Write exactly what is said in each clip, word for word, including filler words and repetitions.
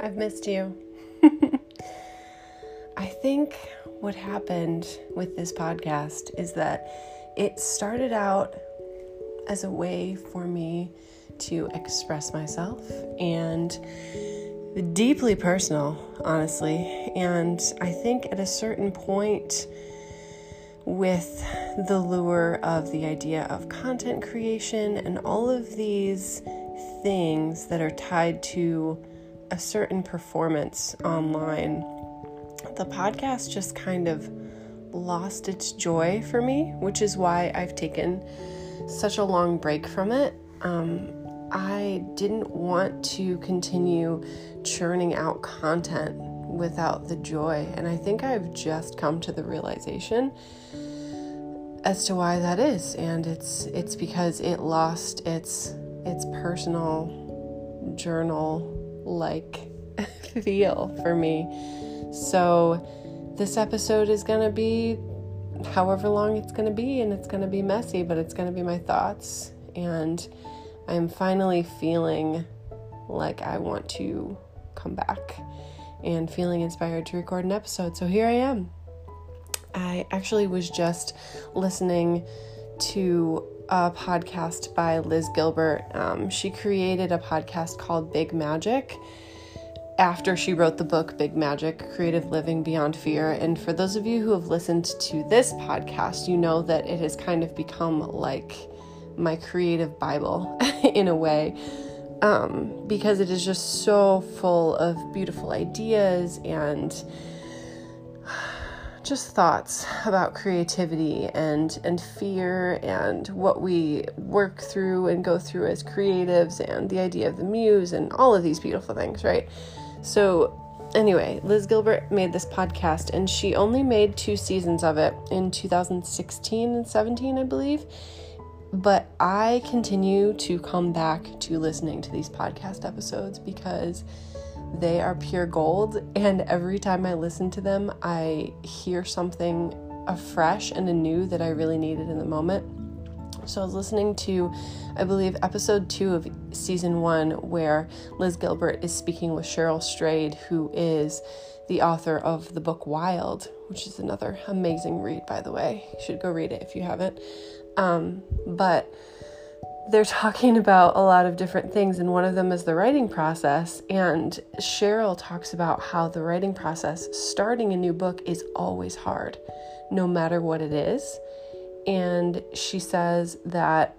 I've missed you. I think what happened with this podcast is that it started out as a way for me to express myself and deeply personal, honestly. And I think at a certain point, with the lure of the idea of content creation and all of these things that are tied to a certain performance online, the podcast just kind of lost its joy for me, which is why I've taken such a long break from it. Um, I didn't want to continue churning out content without the joy, and I think I've just come to the realization as to why that is, and it's it's because it lost its its personal journal-like feel for me. So this episode is going to be however long it's going to be, and it's going to be messy, but it's going to be my thoughts, and I'm finally feeling like I want to come back and feeling inspired to record an episode. So here I am. I actually was just listening to a podcast by Liz Gilbert. Um, she created a podcast called Big Magic after she wrote the book Big Magic, Creative Living Beyond Fear. And for those of you who have listened to this podcast, you know that it has kind of become like my creative Bible in a way, um, because it is just so full of beautiful ideas and just thoughts about creativity and and fear and what we work through and go through as creatives and the idea of the muse and all of these beautiful things, right? So anyway, Liz Gilbert made this podcast, and she only made two seasons of it in two thousand sixteen and seventeen, I believe. But I continue to come back to listening to these podcast episodes because they are pure gold, and every time I listen to them, I hear something afresh and anew that I really needed in the moment. So I was listening to, I believe, episode two of season one, where Liz Gilbert is speaking with Cheryl Strayed, who is the author of the book Wild, which is another amazing read, by the way. You should go read it if you haven't. Um, but they're talking about a lot of different things, and one of them is the writing process. And Cheryl talks about how the writing process, starting a new book, is always hard, no matter what it is. And she says that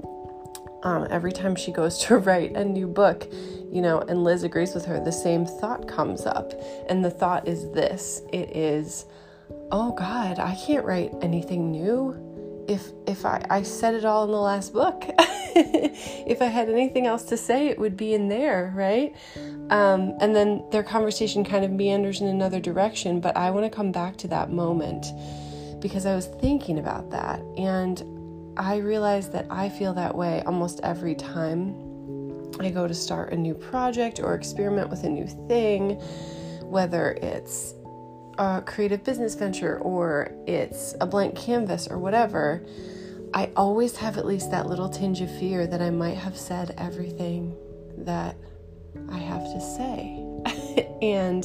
um, every time she goes to write a new book, you know, and Liz agrees with her, the same thought comes up. And the thought is this: it is, oh God, I can't write anything new. If if I, I said it all in the last book. If I had anything else to say, it would be in there, right? Um, and then their conversation kind of meanders in another direction, but I want to come back to that moment because I was thinking about that, and I realized that I feel that way almost every time I go to start a new project or experiment with a new thing, whether it's a creative business venture or it's a blank canvas or whatever. I always have at least that little tinge of fear that I might have said everything that I have to say. And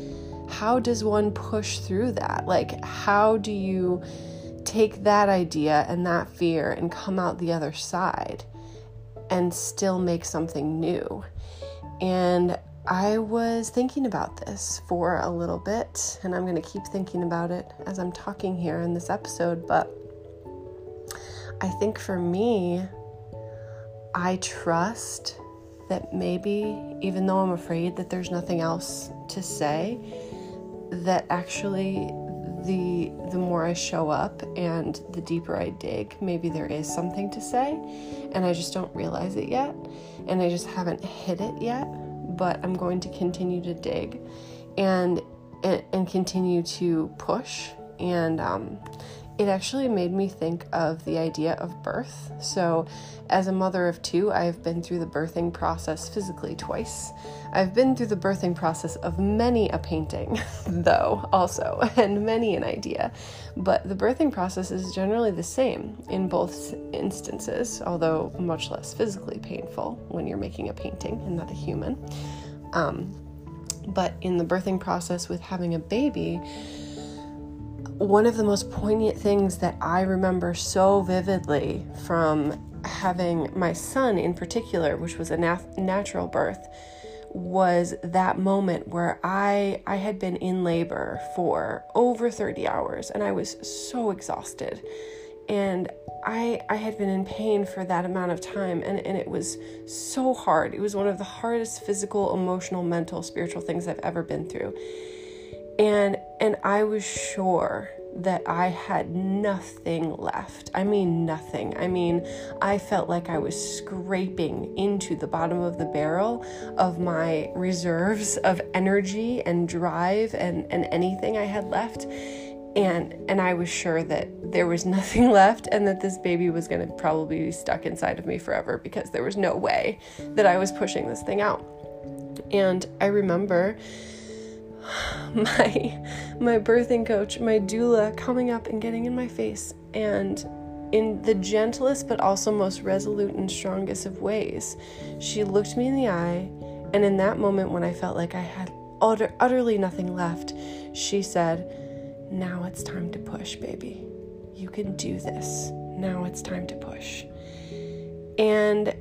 how does one push through that? Like, how do you take that idea and that fear and come out the other side and still make something new? And I was thinking about this for a little bit, and I'm going to keep thinking about it as I'm talking here in this episode, but I think for me, I trust that maybe, even though I'm afraid that there's nothing else to say, that actually the the more I show up and the deeper I dig, maybe there is something to say, and I just don't realize it yet, and I just haven't hit it yet, but I'm going to continue to dig and and, and continue to push. And um it actually made me think of the idea of birth. So as a mother of two, I've been through the birthing process physically twice. I've been through the birthing process of many a painting, though, also, and many an idea. But the birthing process is generally the same in both instances, although much less physically painful when you're making a painting and not a human. Um, But in the birthing process with having a baby, one of the most poignant things that I remember so vividly from having my son in particular, which was a nat- natural birth, was that moment where I I had been in labor for over thirty hours and I was so exhausted. And I I had been in pain for that amount of time, and, and it was so hard. It was one of the hardest physical, emotional, mental, spiritual things I've ever been through. And and I was sure that I had nothing left. I mean, nothing. I mean, I felt like I was scraping into the bottom of the barrel of my reserves of energy and drive and, and anything I had left. And and I was sure that there was nothing left and that this baby was going to probably be stuck inside of me forever, because there was no way that I was pushing this thing out. And I remember my my birthing coach, my doula, coming up and getting in my face, and in the gentlest but also most resolute and strongest of ways, she looked me in the eye, and in that moment when I felt like I had utter, utterly nothing left, she said, "Now it's time to push, baby. You can do this. Now it's time to push." And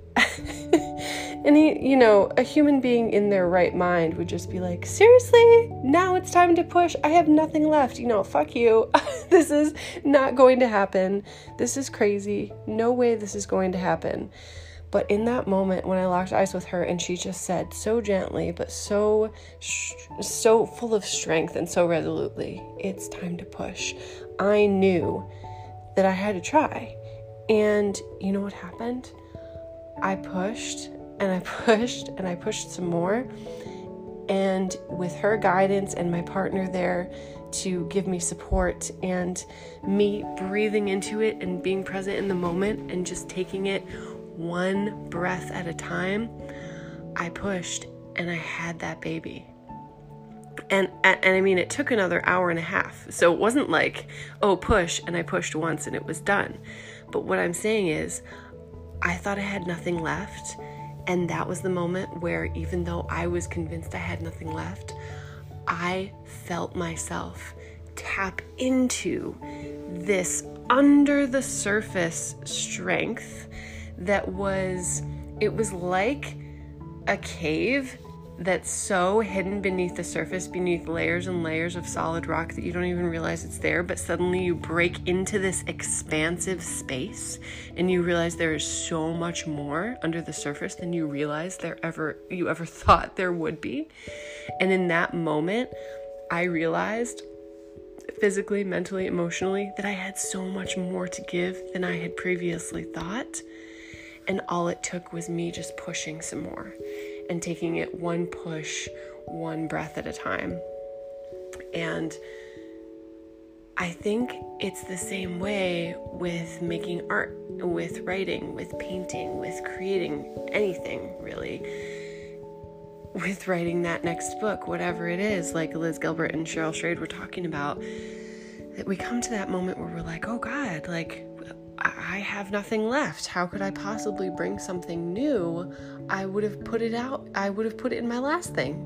and he, you know, a human being in their right mind would just be like, "Seriously? Now it's time to push? I have nothing left. You know, fuck you. This is not going to happen. This is crazy. No way this is going to happen." But in that moment, when I locked eyes with her and she just said so gently, but so, so full of strength and so resolutely, "It's time to push," I knew that I had to try. And you know what happened? I pushed and I pushed and I pushed some more. And with her guidance and my partner there to give me support and me breathing into it and being present in the moment and just taking it one breath at a time, I pushed and I had that baby. And, and and I mean, it took another hour and a half. So it wasn't like, oh, push, and I pushed once and it was done. But what I'm saying is, I thought I had nothing left. And that was the moment where, even though I was convinced I had nothing left, I felt myself tap into this under the surface strength that was, it was like a cave that's so hidden beneath the surface, beneath layers and layers of solid rock that you don't even realize it's there, but suddenly you break into this expansive space and you realize there is so much more under the surface than you realized there ever, you ever thought there would be. And in that moment, I realized physically, mentally, emotionally, that I had so much more to give than I had previously thought. And all it took was me just pushing some more and taking it one push, one breath at a time. And I think it's the same way with making art, with writing, with painting, with creating anything, really. With writing that next book, whatever it is, like Liz Gilbert and Cheryl Strayed were talking about, that we come to that moment where we're like, oh God, like, I have nothing left. How could I possibly bring something new? I would have put it out. I would have put it in my last thing.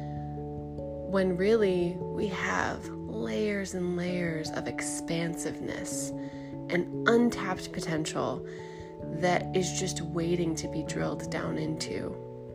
When really we have layers and layers of expansiveness and untapped potential that is just waiting to be drilled down into.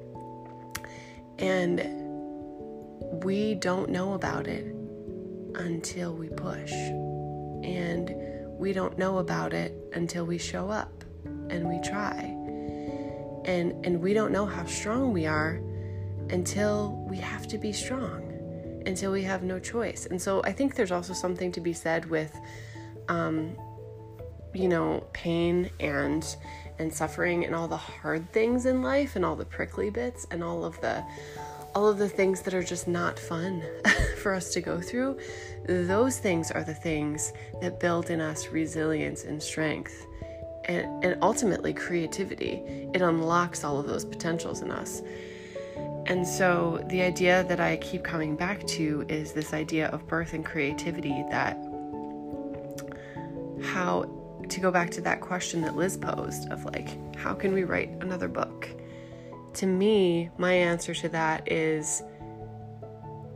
And we don't know about it until we push. And we don't know about it until we show up and we try. And and we don't know how strong we are until we have to be strong, until we have no choice. And so I think there's also something to be said with, um, you know, pain and and suffering and all the hard things in life and all the prickly bits and all of the all of the things that are just not fun for us to go through. Those things are the things that build in us resilience and strength and, and ultimately creativity. It unlocks all of those potentials in us. And so the idea that I keep coming back to is this idea of birth and creativity, that how, to go back to that question that Liz posed of like, how can we write another book? To me, my answer to that is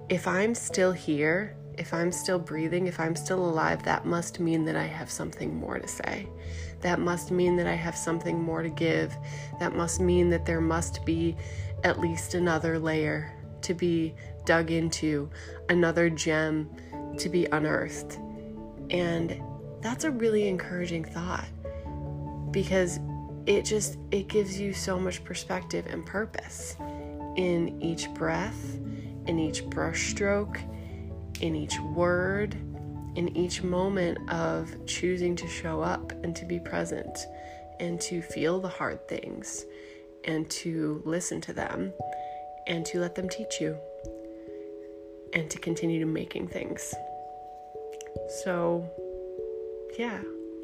if I'm still here, if I'm still breathing, if I'm still alive, that must mean that I have something more to say. That must mean that I have something more to give. That must mean that there must be at least another layer to be dug into, another gem to be unearthed. And that's a really encouraging thought, because it just, it gives you so much perspective and purpose in each breath, in each brushstroke, in each word, in each moment of choosing to show up and to be present and to feel the hard things and to listen to them and to let them teach you and to continue to making things. So, yeah.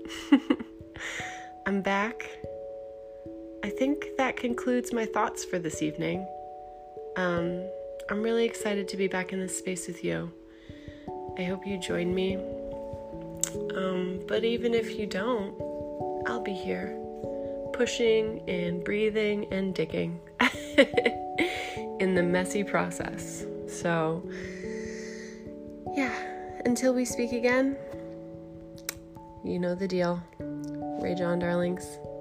I'm back. I think that concludes my thoughts for this evening. Um, I'm really excited to be back in this space with you. I hope you join me. Um, but even if you don't, I'll be here, pushing and breathing and digging in the messy process. So, yeah, until we speak again, you know the deal. Rage on, darlings.